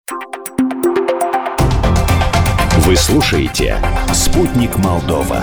Вы слушаете «Спутник Молдова».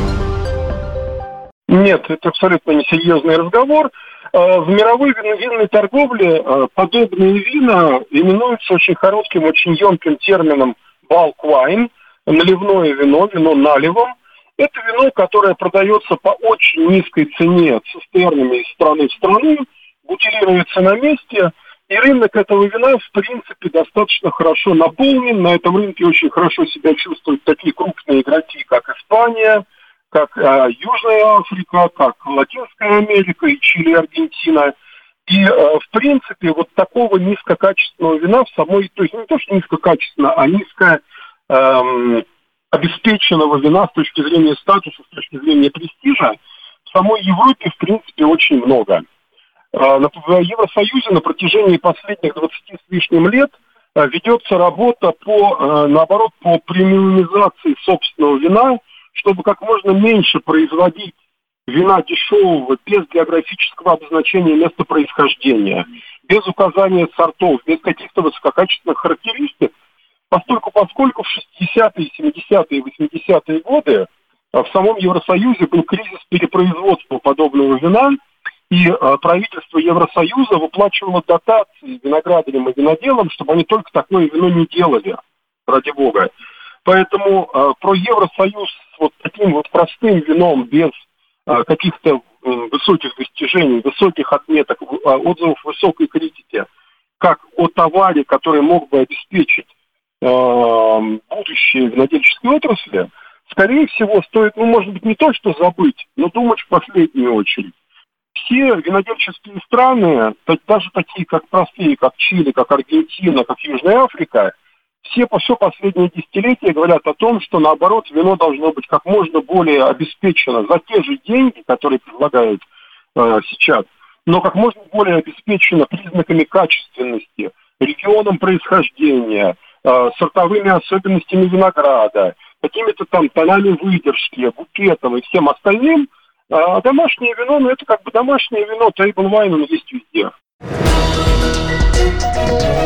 Нет, это абсолютно несерьезный разговор. В мировой винной торговле подобные вина именуются очень коротким, очень емким термином bulk wine, наливное вино, вино налевом. Это вино, которое продается по очень низкой цене цистернами из страны в страну, бутилируется на месте, и рынок этого вина, в принципе, достаточно хорошо наполнен. На этом рынке очень хорошо себя чувствуют такие крупные игроки, как Испания, как Южная Африка, как Латинская Америка и Чили, Аргентина. И, в принципе, вот такого низкокачественного вина в самой, то есть не то, что низкокачественно, а обеспеченного вина с точки зрения статуса, с точки зрения престижа, в самой Европе, в принципе, очень много. В Евросоюзе на протяжении последних 20 с лишним лет ведется работа по премиумизации собственного вина, чтобы как можно меньше производить вина дешевого, без географического обозначения места происхождения, без указания сортов, без каких-то высококачественных характеристик, поскольку в 60-е, 70-е, 80-е годы в самом Евросоюзе был кризис перепроизводства подобного вина, и правительство Евросоюза выплачивало дотации виноградарям и виноделам, чтобы они только такое вино не делали, ради бога. Поэтому про Евросоюз с вот таким вот простым вином, без каких-то высоких достижений, высоких отметок, отзывов высокой критики, как о товаре, который мог бы обеспечить будущее винодельческой отрасли, скорее всего, стоит, может быть, не то, что забыть, но думать в последнюю очередь. Все винодельческие страны, даже такие, как простые, как Чили, как Аргентина, как Южная Африка, все последние десятилетия говорят о том, что, наоборот, вино должно быть как можно более обеспечено за те же деньги, которые предлагают сейчас, но как можно более обеспечено признаками качественности, регионом происхождения, сортовыми особенностями винограда, какими-то там тонами выдержки, букетом и всем остальным. А домашнее вино, это как бы домашнее вино, table wine, оно есть везде.